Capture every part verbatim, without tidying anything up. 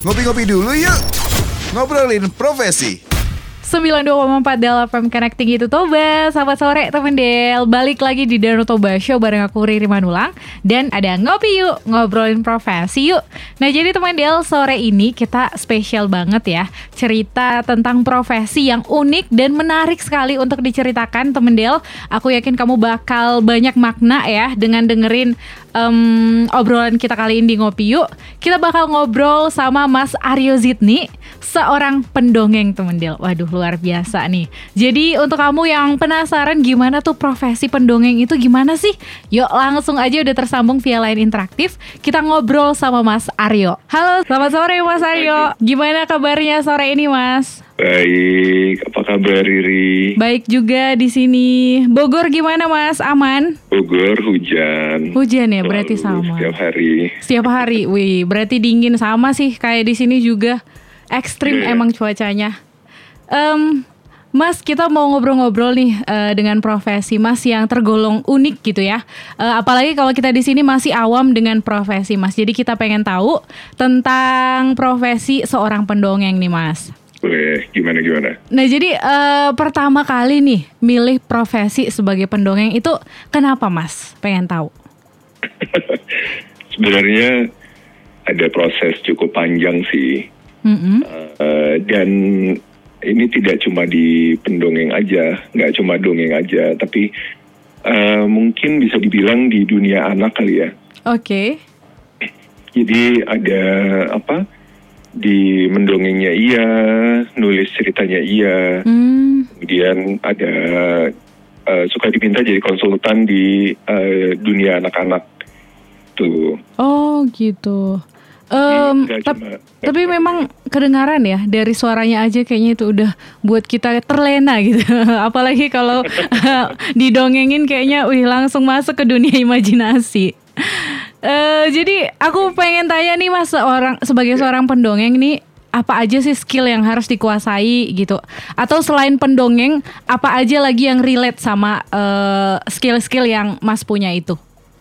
Ngopi-ngopi dulu yuk. Ngobrolin profesi. sembilan puluh dua koma empat Del F M Connecting itu Toba. Selamat sore temen Del. Balik lagi di Danau Toba Show bareng aku Riri Manulang. Dan ada Ngopi Yuk, ngobrolin profesi yuk. Nah jadi temen Del, sore ini kita spesial banget ya. Cerita tentang profesi yang unik dan menarik sekali untuk diceritakan temen Del. Aku yakin kamu bakal banyak makna ya dengan dengerin um, obrolan kita kali ini di Ngopi Yuk. Kita bakal ngobrol sama Mas Aryo Zidni, seorang pendongeng temen Del. Waduh luar biasa nih. Jadi untuk kamu yang penasaran gimana tuh profesi pendongeng itu gimana sih? Yuk langsung aja udah tersambung via line interaktif. Kita ngobrol sama Mas Aryo. Halo, selamat sore Mas Aryo. Gimana kabarnya sore ini Mas? Baik, apa kabar Riri? Baik juga di sini. Bogor gimana Mas? Aman? Bogor hujan. Hujan ya, berarti Selalu, sama. Setiap hari. Setiap hari, wih, berarti dingin sama sih kayak di sini juga. Ekstrim Yeah. emang cuacanya. Um, Mas, kita mau ngobrol-ngobrol nih uh, dengan profesi Mas yang tergolong unik gitu ya. Uh, apalagi kalau kita di sini masih awam dengan profesi Mas. Jadi kita pengen tahu tentang profesi seorang pendongeng nih Mas. Boleh, gimana-gimana? Nah jadi uh, pertama kali nih milih profesi sebagai pendongeng itu kenapa Mas? Pengen tahu. Sebenarnya ada proses cukup panjang sih. Mm-hmm. Uh, dan ini tidak cuma di pendongeng aja, nggak cuma dongeng aja, tapi uh, mungkin bisa dibilang di dunia anak kali ya. Oke. Okay. Jadi ada apa? Di mendongengnya iya, nulis ceritanya iya, Mm. kemudian ada uh, suka diminta jadi konsultan di uh, dunia anak-anak tuh. Oh gitu. Um, Nggak tap- cuma- tapi memang kedengaran ya dari suaranya aja kayaknya itu udah buat kita terlena gitu. Apalagi kalau didongengin kayaknya wih langsung masuk ke dunia imajinasi. Uh, jadi aku pengen tanya nih Mas, seorang sebagai seorang pendongeng nih apa aja sih skill yang harus dikuasai gitu? Atau selain pendongeng apa aja lagi yang relate sama uh, skill-skill yang Mas punya itu?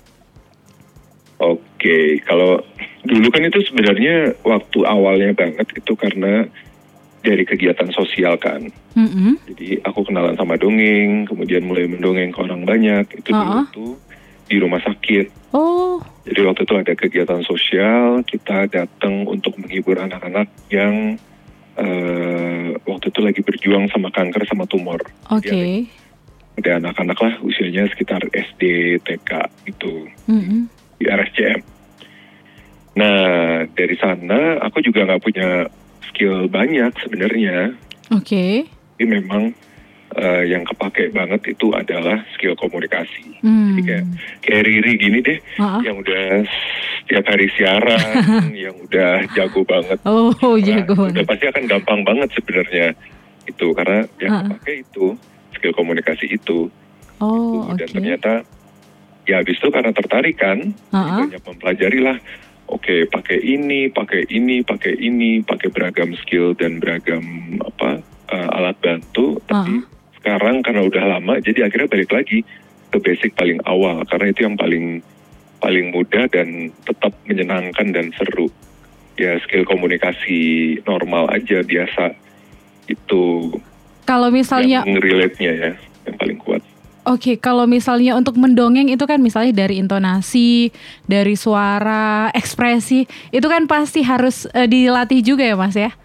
Oke, kalau dulu kan itu sebenarnya waktu awalnya banget itu karena dari kegiatan sosial kan. Mm-hmm. Jadi aku kenalan sama dongeng, kemudian mulai mendongeng ke orang banyak. Itu Uh-uh. dulu tuh di rumah sakit. Oh. Jadi waktu itu ada kegiatan sosial, kita datang untuk menghibur anak-anak yang uh, waktu itu lagi berjuang sama kanker sama tumor. Oke. Okay. Ada, ada anak-anak lah usianya sekitar S D, T K gitu. Mm-hmm. Di R S C M. Nah dari sana aku juga nggak punya skill banyak sebenarnya. Oke. Okay. Tapi memang uh, yang kepake banget itu adalah skill komunikasi. Hmm. Jadi kayak kayak Riri gini deh, uh-uh. yang udah setiap hari siaran, yang udah jago banget. Oh jago. Udah pasti akan gampang banget sebenarnya itu karena yang uh-uh. kepake itu skill komunikasi itu. Oh oke. Dan okay. ternyata ya habis itu karena tertarik kan, uh-uh. banyak mempelajari lah. Oke, pakai ini, pakai ini, pakai ini, pakai beragam skill dan beragam apa uh, alat bantu. Tapi uh-uh. sekarang karena udah lama, jadi akhirnya balik lagi ke basic paling awal karena itu yang paling paling mudah dan tetap menyenangkan dan seru. Ya skill komunikasi normal aja biasa itu. Kalau misalnya yang relate-nya ya, yang paling kuat. Oke, okay, kalau misalnya untuk mendongeng itu kan misalnya dari intonasi, dari suara, ekspresi, itu kan pasti harus uh, dilatih juga ya Mas ya?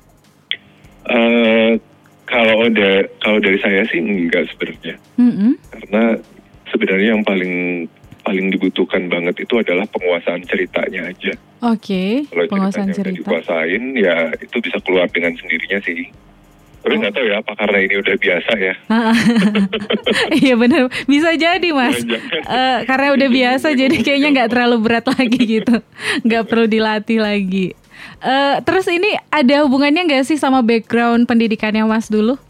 Uh, kalau da- kalau dari saya sih enggak sebenarnya, mm-hmm. karena sebenarnya yang paling paling dibutuhkan banget itu adalah penguasaan ceritanya aja. Oke, okay, penguasaan cerita. Kalau cerita. dikuasain ya itu bisa keluar dengan sendirinya sih. Tapi nggak oh. tahu ya apa karena ini udah biasa ya. Iya benar, bisa jadi Mas. uh, karena udah biasa jadi kayaknya nggak terlalu berat lagi gitu, nggak perlu dilatih lagi. Uh, terus ini ada hubungannya nggak sih sama background pendidikannya Mas dulu?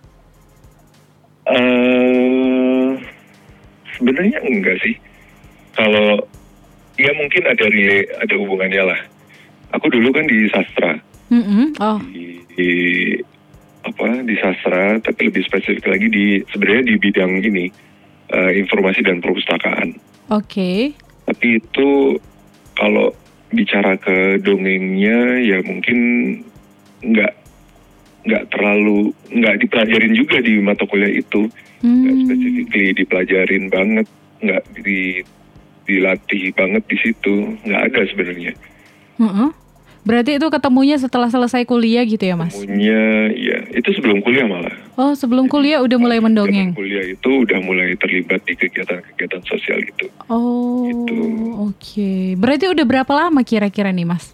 Uh, sebenarnya enggak sih. Kalau ya mungkin ada ada hubungannya lah. Aku dulu kan di sastra. Mm-hmm. Oh. Di, di apa di sastra, tapi lebih spesifik lagi di sebenarnya di bidang ini uh, informasi dan perpustakaan. Oke. Okay. Tapi itu kalau bicara ke dongengnya ya mungkin nggak nggak terlalu nggak dipelajarin juga di mata kuliah itu, nggak Hmm. specifically dipelajarin banget, nggak di dilatih banget di situ, nggak ada sebenarnya. Heeh. Berarti itu ketemunya setelah selesai kuliah gitu ya, Mas? Temunya ya itu sebelum kuliah malah. Oh, sebelum kuliah udah mulai mendongeng. Zaman kuliah itu udah mulai terlibat di kegiatan-kegiatan sosial itu. Oh, Gitu. oke. Berarti udah berapa lama kira-kira nih, Mas?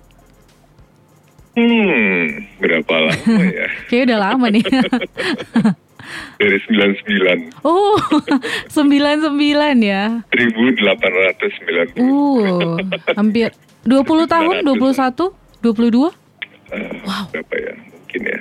Hmm, berapa lama ya? Kayaknya udah lama nih. Dari sembilan puluh sembilan, Oh, sembilan puluh sembilan ya. seribu delapan ratus sembilan puluh. Uh, hampir dua puluh tahun, dua puluh satu, dua puluh dua. Uh, Wow. Berapa ya? Mungkin ya.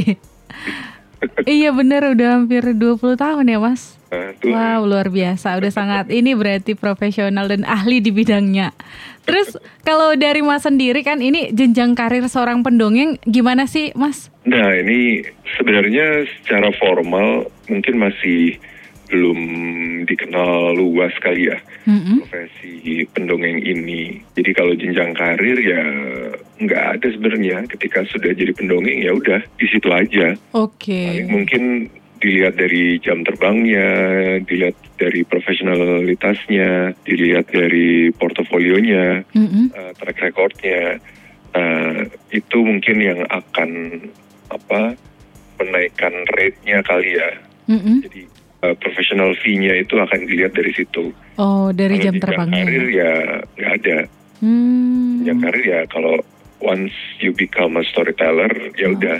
Iya bener, udah hampir dua puluh tahun ya, Mas. Nah, tuh. Wow, luar biasa. Udah sangat ini berarti profesional dan ahli di bidangnya. Terus kalau dari Mas sendiri kan ini jenjang karir seorang pendongeng gimana sih, Mas? Nah, ini sebenarnya secara formal mungkin masih belum dikenal luas kali ya, Mm-mm. profesi pendongeng ini. Jadi kalau jenjang karir ya nggak ada sebenarnya. Ketika sudah jadi pendongeng ya udah di situ aja. Oke. Paling mungkin dilihat dari jam terbangnya, dilihat dari profesionalitasnya, dilihat dari portofolionya, Mm-mm. uh, track recordnya. Uh, itu mungkin yang akan apa menaikkan rate-nya kali ya. Mm-mm. Jadi uh, professional fee-nya itu akan dilihat dari situ. Oh, dari Kalau jam jenjang terbangnya. karir ya nggak ada. Hmm. Jenjang karir ya kalau once you become a storyteller ya Oh. udah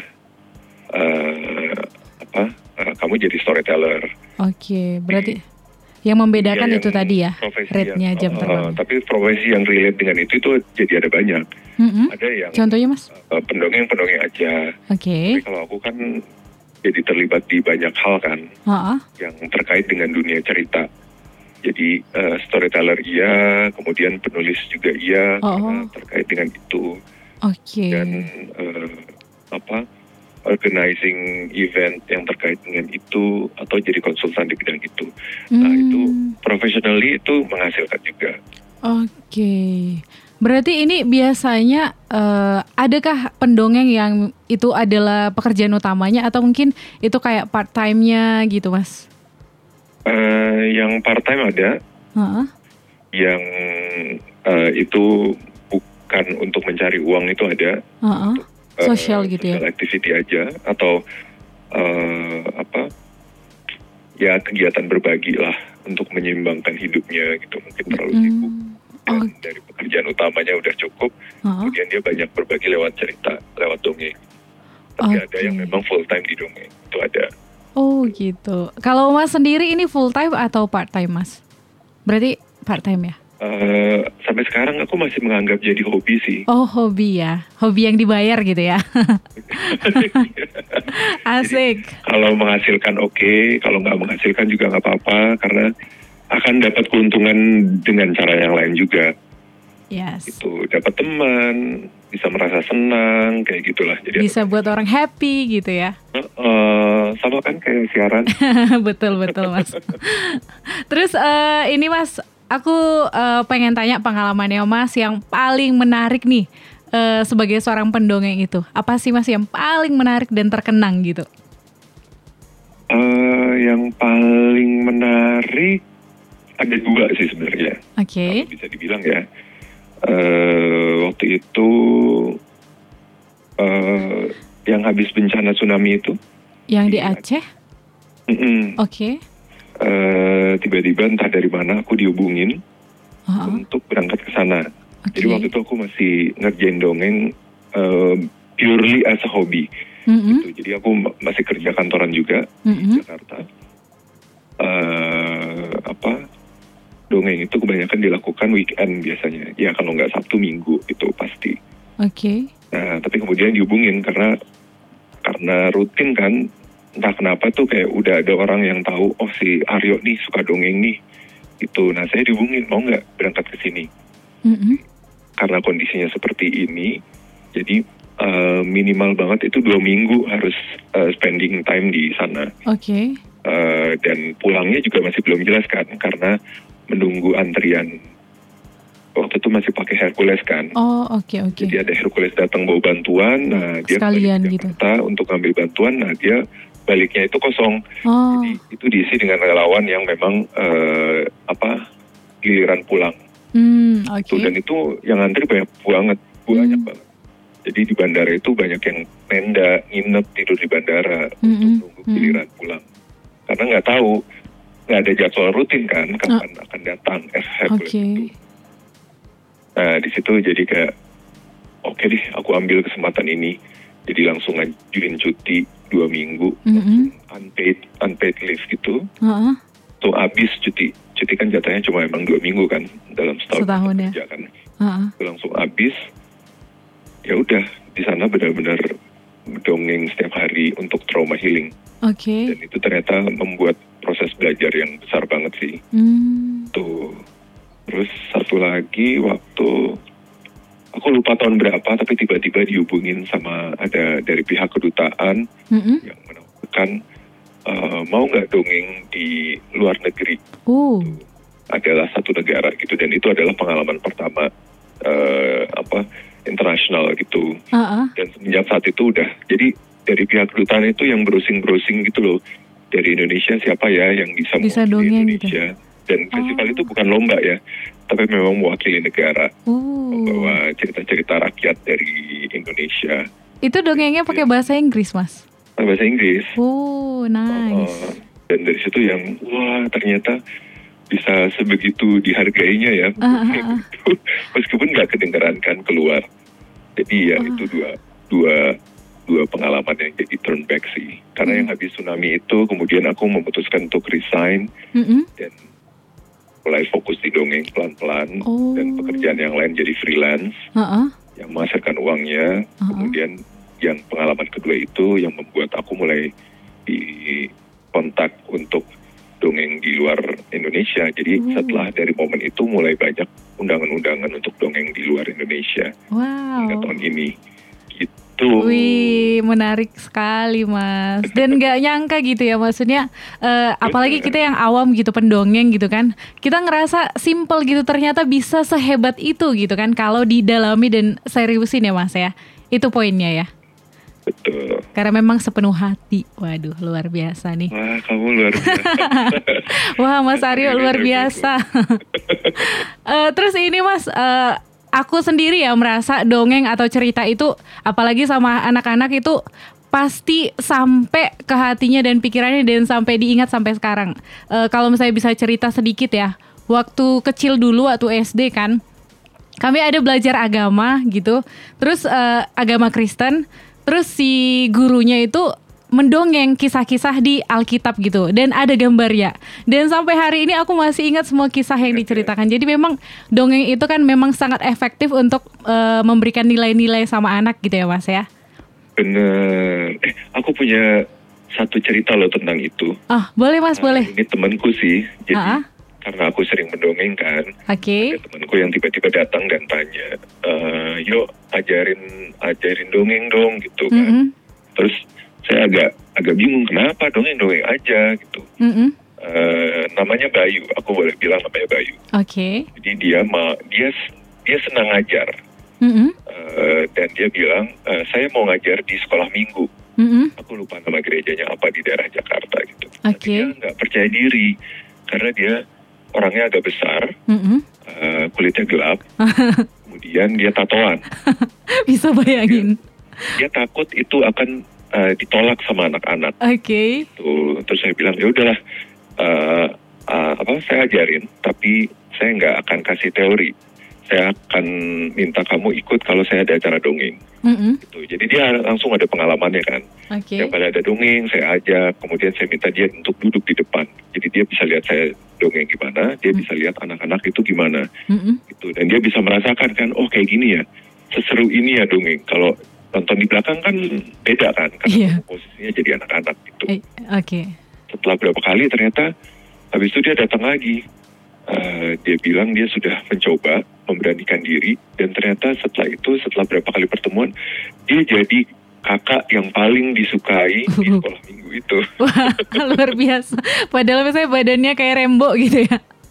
uh, apa uh, kamu jadi storyteller. Oke, berarti yang membedakan Ya, itu yang tadi ya, profesi rate-nya yang- jam uh, terbang. tapi profesi yang relate dengan itu itu jadi ada banyak. Mm-mm. Ada yang Contohnya, Mas? uh, pendongeng-pendongeng aja. Oke. Tapi kalau aku kan jadi terlibat di banyak hal kan Heeh. yang terkait dengan dunia cerita. Jadi uh, storyteller iya, kemudian penulis juga iya, Oh. karena terkait dengan itu. Oke. Dan uh, apa organizing event yang terkait dengan itu atau jadi konsultan di bidang itu. Nah Hmm. itu professionally itu menghasilkan juga. Oke. Berarti ini biasanya eh, adakah pendongeng yang itu adalah pekerjaan utamanya atau mungkin itu kayak part time-nya gitu, Mas? Uh, yang part time ada, Heeh. yang uh, itu bukan untuk mencari uang itu ada. Heeh. Uh, Sosial gitu ya. social activity aja atau uh, apa ya kegiatan berbagi lah untuk menyeimbangkan hidupnya gitu, mungkin terlalu sibuk Hmm. dan Oh. dari pekerjaan utamanya udah cukup, Heeh. kemudian dia banyak berbagi lewat cerita, lewat dongeng. Tapi ada Oke. yang memang full time di dongeng, itu ada. Oh gitu. Kalau Mas sendiri ini full time atau part time, Mas? Berarti part time ya? Uh, sampai sekarang aku masih menganggap jadi hobi sih. Oh, hobi ya. Hobi yang dibayar gitu ya. Asik. Kalau menghasilkan oke, kalau nggak menghasilkan juga nggak apa-apa, karena akan dapat keuntungan dengan cara yang lain juga. Yes. Itu dapat teman, bisa merasa senang, kayak gitulah. Jadi Bisa buat orang happy gitu ya. eh, sama kan kayak siaran. Betul betul, Mas. Terus eh, ini Mas, aku eh, pengen tanya pengalamannya Mas yang paling menarik nih eh, sebagai seorang pendongeng itu. Apa sih Mas yang paling menarik dan terkenang gitu? Eh, yang paling menarik ada dua sih sebenarnya. Oke. Kalau bisa dibilang ya. Eh, waktu itu eh, yang habis bencana tsunami itu. Yang di Iya. Aceh? Mm-mm. Oke. Eh, tiba-tiba entah dari mana aku dihubungin Heeh. untuk berangkat ke sana. Oke. Jadi waktu itu aku masih ngerjain dongeng eh, purely as a hobby. Mm-mm. Gitu. Jadi aku ma- masih kerja kantoran juga Mm-mm. di Jakarta. Eh, apa dongeng itu kebanyakan dilakukan weekend biasanya. Ya kalau nggak Sabtu Minggu itu pasti. Oke. Nah tapi kemudian dihubungin karena karena rutin kan. Entah kenapa tuh kayak udah ada orang yang tahu, oh si Aryo nih suka dongeng nih. Itu. Nah saya dihubungin, mau nggak berangkat ke sini? Mm-mm. Karena kondisinya seperti ini, jadi uh, minimal banget itu dua minggu harus uh, spending time di sana. Oke. Uh, dan pulangnya juga masih belum jelas kan, karena menunggu antrian waktu itu masih pakai Hercules kan. Oh, oke oke. Jadi ada Hercules datang bawa bantuan, nah dia Sekalian balik ke gitu. Jakarta untuk ngambil bantuan, nah dia baliknya itu kosong. Oh, Jadi itu diisi dengan relawan yang memang eh, apa giliran pulang. hmm, oke. Tuh, dan itu yang antri banyak banget, banyak Hmm. banget. Jadi di bandara itu banyak yang tenda, nginep, tidur di bandara Mm-mm. untuk nunggu Mm-mm. giliran pulang. Karena nggak tahu, nggak ada jadwal rutin kan, kapan akan datang es Hercules Oke. itu. Nah di situ jadi kayak, oke deh, aku ambil kesempatan ini. Jadi langsung ngajuin cuti dua minggu, Mm-mm. unpaid, unpaid leave gitu. Heeh. Tuh habis cuti, cuti kan jatahnya cuma emang dua minggu kan, dalam setahun Setahun ya. kerja kan. Heeh. Itu langsung habis. Ya udah, di sana benar-benar dongeng setiap hari untuk trauma healing. Oke. Dan itu ternyata membuat proses belajar yang besar banget sih. Hmm. Tuh. Terus satu lagi waktu aku lupa tahun berapa, tapi tiba-tiba dihubungin sama ada dari pihak kedutaan Mm-mm. yang menawarkan eh, mau nggak dongeng di luar negeri. Uh. Adalah satu negara gitu, dan itu adalah pengalaman pertama eh, apa internasional gitu. Heeh. Dan semenjak saat itu udah, jadi dari pihak kedutaan itu yang browsing-browsing gitu loh, dari Indonesia siapa ya yang bisa, Bisa mewakili dongeng Indonesia. Dan festival Oh. itu bukan lomba ya, tapi memang mewakili negara, Uh. membawa cerita-cerita rakyat dari Indonesia. Itu dongengnya pakai bahasa Inggris, Mas. Bahasa Inggris. Oh, nice. Uh, dan dari situ yang, wah ternyata bisa sebegitu dihargainya ya. Ah, ah, ah. Meskipun nggak kedengeran kan keluar. Jadi ya Ah. itu dua, dua, dua pengalaman yang jadi turn back sih. Karena Hmm. yang habis tsunami itu kemudian aku memutuskan untuk resign Mm-mm. dan mulai fokus di dongeng pelan-pelan. Oh. Dan pekerjaan yang lain jadi freelance Heeh. yang menghasilkan uangnya. Ah, ah. Kemudian yang pengalaman kedua itu yang membuat aku mulai di kontak untuk dongeng di luar Indonesia. Jadi Hmm. setelah dari momen itu mulai banyak undangan-undangan untuk dongeng di luar Indonesia hingga Wow. tahun ini. Gitu. Wih, menarik sekali, Mas. Dan nggak nyangka gitu ya, maksudnya eh, apalagi kita yang awam gitu, pendongeng gitu kan, kita ngerasa simple gitu, ternyata bisa sehebat itu gitu kan, kalau didalami dan seriusin ya, Mas ya. Itu poinnya ya. Betul. Karena memang sepenuh hati. Waduh, luar biasa nih. Wah, kamu luar biasa. Wah, Mas Aryo luar biasa. Eh, terus ini Mas, eh, aku sendiri ya merasa dongeng atau cerita itu, apalagi sama anak-anak itu pasti sampai ke hatinya dan pikirannya dan sampai diingat sampai sekarang. Eh, kalau misalnya bisa cerita sedikit ya, waktu kecil dulu waktu S D kan, kami ada belajar agama gitu, terus eh, agama Kristen, terus si gurunya itu mendongeng kisah-kisah di Alkitab gitu, dan ada gambar ya. Dan sampai hari ini aku masih ingat semua kisah yang diceritakan. Jadi memang dongeng itu kan memang sangat efektif untuk eh, memberikan nilai-nilai sama anak gitu ya, Mas ya. Bener. Eh, aku punya satu cerita loh tentang itu. Ah, boleh Mas, Nah, boleh. Ini temanku sih. Jadi Ah, ah. karena aku sering mendongeng kan, Oke. ada temanku yang tiba-tiba datang dan tanya, "Eh, yuk ajarin ajarin dongeng dong gitu kan." Mm-mm. Terus saya agak agak bingung, kenapa dongeng dongeng aja gitu. Mm-mm. Eh, namanya Bayu, aku boleh bilang namanya Bayu. Oke. Jadi dia ma dia dia senang ngajar. Mm-mm. Eh, dan dia bilang, "Eh, saya mau ngajar di sekolah minggu." Mm-mm. Aku lupa nama gerejanya apa di daerah Jakarta gitu. Tapi Oke. dia nggak percaya diri karena dia orangnya agak besar, Mm-mm. eh, kulitnya gelap, kemudian dia tatoan. Bisa bayangin. Dia takut itu akan eh, ditolak sama anak-anak. Oke. Tuh, terus saya bilang ya udahlah, eh, eh, apa saya ajarin, tapi saya nggak akan kasih teori. Saya akan minta kamu ikut kalau saya ada acara dongeng. Mm-mm. Gitu. Jadi dia langsung ada pengalamannya kan. Oke. Yang pada ada dongeng, saya ajak, kemudian saya minta dia untuk duduk di depan. Jadi dia bisa lihat saya dongeng gimana, dia bisa lihat anak-anak itu gimana. Mm-mm. Gitu. Dan dia bisa merasakan kan, oh kayak gini ya, seseru ini ya dongeng. Kalau nonton di belakang kan beda kan, karena Iya. posisinya jadi anak-anak gitu. Eh, Oke. Setelah berapa kali ternyata, habis itu dia datang lagi. Eh, dia bilang dia sudah mencoba memberanikan diri, dan ternyata setelah itu, setelah berapa kali pertemuan, dia jadi kakak yang paling disukai di sekolah minggu itu. Wah, luar biasa. Padahal misalnya badannya kayak Rembo gitu ya.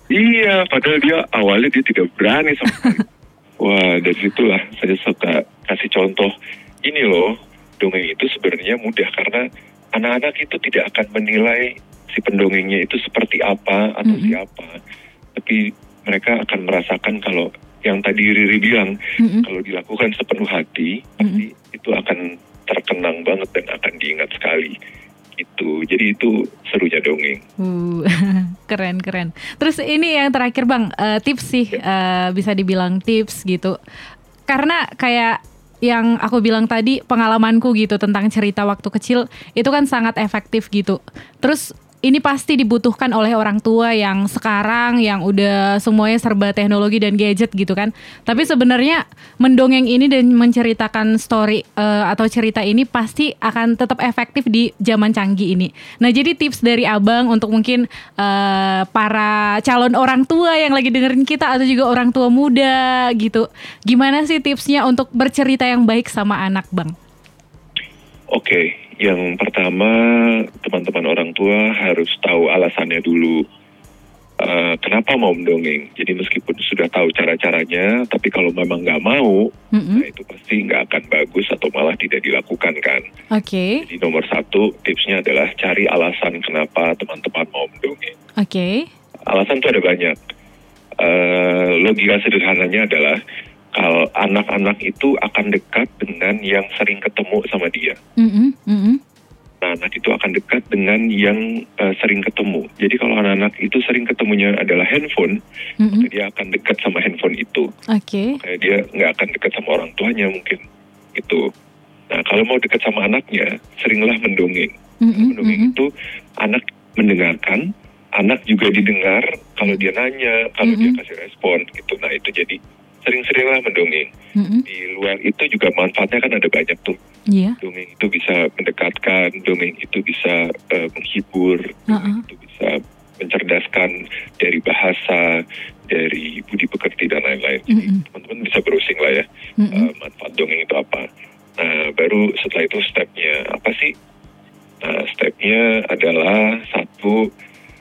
Iya, padahal dia awalnya dia tidak berani sama sekali. Wah, dari situlah saya suka kasih contoh. Ini loh, dongeng itu sebenarnya mudah karena anak-anak itu tidak akan menilai si pendongengnya itu seperti apa atau mm-hmm. siapa. Tapi mereka akan merasakan kalau yang tadi Riri bilang, mm-hmm. kalau dilakukan sepenuh hati, mm-hmm. pasti itu akan terkenang banget dan akan diingat sekali. Itu, jadi itu serunya dongeng. Uh, keren keren. Terus ini yang terakhir Bang, uh, tips sih, uh, bisa dibilang tips gitu. Karena kayak yang aku bilang tadi, pengalamanku gitu tentang cerita waktu kecil itu kan sangat efektif gitu. Terus ini pasti dibutuhkan oleh orang tua yang sekarang yang udah semuanya serba teknologi dan gadget gitu kan. Tapi sebenarnya mendongeng ini dan menceritakan story uh, atau cerita ini pasti akan tetap efektif di zaman canggih ini. Nah, jadi tips dari Abang untuk mungkin uh, para calon orang tua yang lagi dengerin kita atau juga orang tua muda gitu. Gimana sih tipsnya untuk bercerita yang baik sama anak, Bang? Oke. Okay. Yang pertama, teman-teman orang tua harus tahu alasannya dulu. Uh, kenapa mau mendongeng? Jadi meskipun sudah tahu cara-caranya, tapi kalau memang nggak mau, mm-hmm. nah itu pasti nggak akan bagus atau malah tidak dilakukan kan. Oke. Okay. Jadi nomor satu tipsnya adalah cari alasan kenapa teman-teman mau mendongeng. Oke. Okay. Alasan itu ada banyak. Uh, logika sederhananya adalah kalau anak-anak itu akan dekat dengan yang sering ketemu sama dia. Mm-hmm, mm-hmm. Nah, anak itu akan dekat dengan yang uh, sering ketemu. Jadi kalau anak-anak itu sering ketemunya adalah handphone, mm-hmm. dia akan dekat sama handphone itu. Oke. Okay. Dia nggak akan dekat sama orang tuanya mungkin. Itu. Nah, kalau mau dekat sama anaknya, seringlah mendongeng. Mm-hmm, mendongeng mm-hmm. itu anak mendengarkan, anak juga didengar. Kalau dia nanya, kalau mm-hmm. dia kasih respon, gitu. Nah, itu jadi sering-seringlah mendongeng. Mm-hmm. Di luar itu juga manfaatnya kan ada banyak tuh. Yeah. Dongeng itu bisa mendekatkan, dongeng itu bisa uh, menghibur, uh-uh. dongeng itu bisa mencerdaskan dari bahasa, dari budi pekerti dan lain-lain. Mm-hmm. Jadi teman-teman bisa browsing lah ya, mm-hmm. uh, manfaat dongeng itu apa. Nah, baru setelah itu stepnya apa sih? Nah, stepnya adalah satu,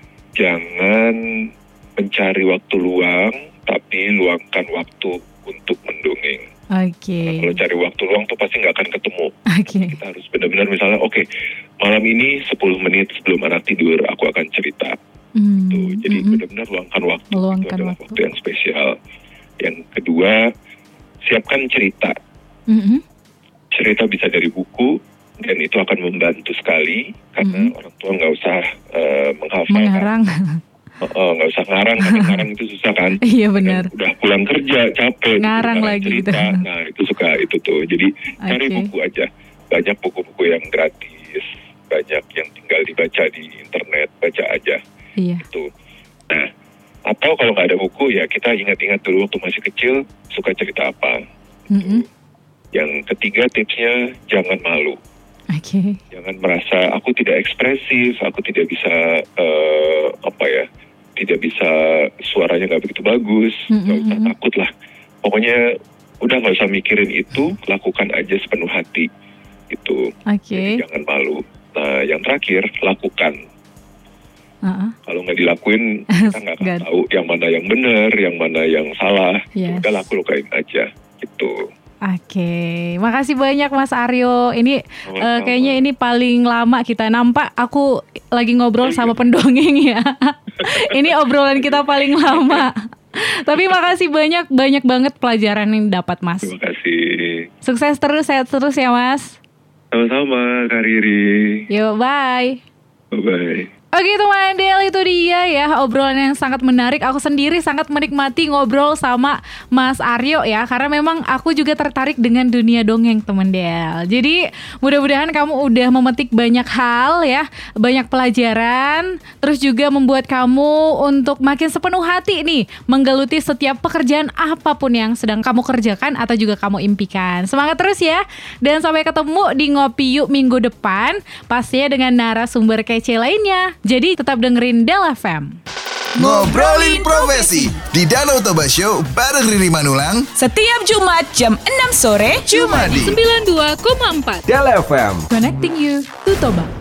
jangan mencari waktu luang, tapi luangkan waktu untuk mendongeng. Oke. Okay. Nah, kalau cari waktu luang tuh pasti nggak akan ketemu. Oke. Okay. Kita harus benar-benar misalnya, oke, okay, malam ini sepuluh menit sebelum anak tidur aku akan cerita. Mm. Tuh, jadi mm-hmm. benar-benar luangkan waktu. Luangkan itu adalah waktu. waktu yang spesial. Yang kedua, siapkan cerita. Mm-hmm. Cerita bisa dari buku dan itu akan membantu sekali karena mm-hmm. orang tua nggak usah uh, menghafal. Mengarang. Oh, nggak usah ngarang, karena ngarang itu susah kan. Iya benar. Udah pulang kerja capek. Ngarang lagi cerita. Gitu. Nah itu suka itu tuh. Jadi okay. cari buku aja. Banyak buku-buku yang gratis, banyak yang tinggal dibaca di internet, baca aja. Iya. Itu. Nah, atau kalau nggak ada buku ya kita ingat-ingat dulu waktu masih kecil suka cerita apa. Mm-hmm. Yang ketiga tipsnya jangan malu. Oke. Okay. Jangan merasa aku tidak ekspresif, aku tidak bisa uh, apa ya. tidak bisa suaranya nggak begitu bagus, nggak mm-hmm. usah takut lah. Pokoknya udah nggak usah mikirin itu, lakukan aja sepenuh hati. Itu. Okay. Jadi jangan malu. Nah, yang terakhir lakukan. Uh-uh. Kalau nggak dilakuin, kita nggak akan tahu yang mana yang benar, yang mana yang salah. Yes. Udah lakukan aja. Gitu. Oke, okay. Makasih banyak Mas Aryo. Ini uh, kayaknya ini paling lama kita nampak. Aku lagi ngobrol sama pendongeng ya. Ini obrolan kita paling lama. Tapi makasih banyak, banyak banget pelajaran yang dapat Mas. Terima kasih. Sukses terus, sehat terus ya Mas. Sama-sama Kak Riri. Yuk, bye. Bye-bye. Oke teman Del, itu dia ya obrolan yang sangat menarik. Aku sendiri sangat menikmati ngobrol sama Mas Aryo ya, karena memang aku juga tertarik dengan dunia dongeng teman Del. Jadi mudah-mudahan kamu udah memetik banyak hal ya, banyak pelajaran, terus juga membuat kamu untuk makin sepenuh hati nih menggeluti setiap pekerjaan apapun yang sedang kamu kerjakan atau juga kamu impikan. Semangat terus ya, dan sampai ketemu di Ngopi Yuk minggu depan, pastinya dengan narasumber kece lainnya. Jadi tetap dengerin Del F M. Ngobrolin Profesi di Danau Toba Show bareng Riri Manulang. Setiap Jumat jam enam sore cuma di sembilan puluh dua koma empat Del F M. Connecting you to Toba.